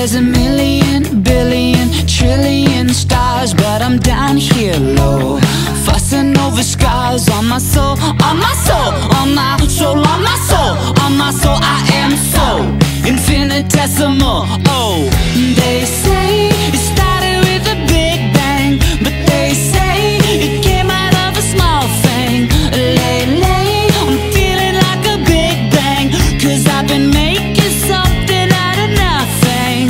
There's a million, billion, trillion stars, but I'm down here low, fussing over scars on my soul, on my soul, on my soul, on my soul, on my soul. I am so infinitesimal. Oh, they say it started with a big bang, but they say it came out of a small thing. Lately, I'm feeling like a big bang, 'cause I've been making something out of nothing.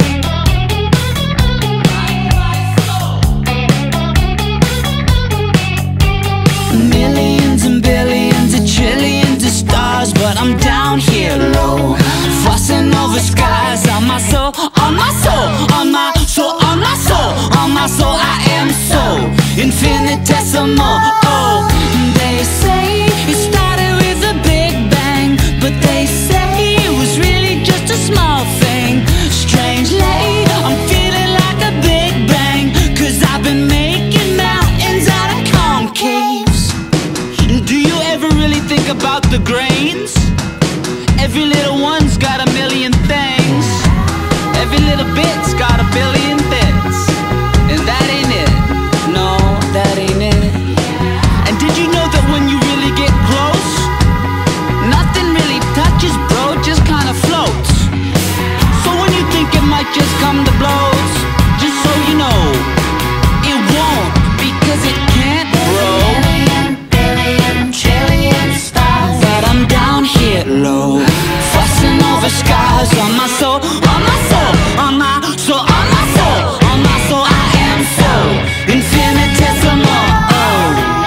Millions and billions and trillions of stars, but I'm down here low, fussing over skies on my soul, on my soul, on my soul, on my soul, on my soul. I am so infinitesimal. Oh, they say it started with a big bang, but they say it was really just a small thing. Strangely, I'm feeling like a big bang, 'cause I've been making mountains out of concaves. Do you ever really think about the grains? Every little one's got a million things. Every little bit's got a billion bits. And that ain't it. No, that ain't it. And did you know that when you really get close, nothing really touches, bro, it just kinda floats. So when you think it might just come to blows, just so you know, it won't, because it can't, bro. But I'm down here low, fussing over scars on my soul, on my soul, on my soul, on my soul, on my soul. I am so infinitesimal. Oh,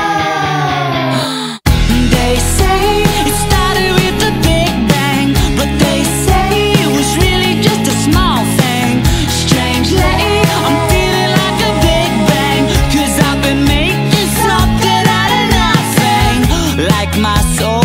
they say it started with a big bang, but they say it was really just a small thing. Strangely, I'm feeling like a big bang, 'cause I've been making something out of nothing, like my soul.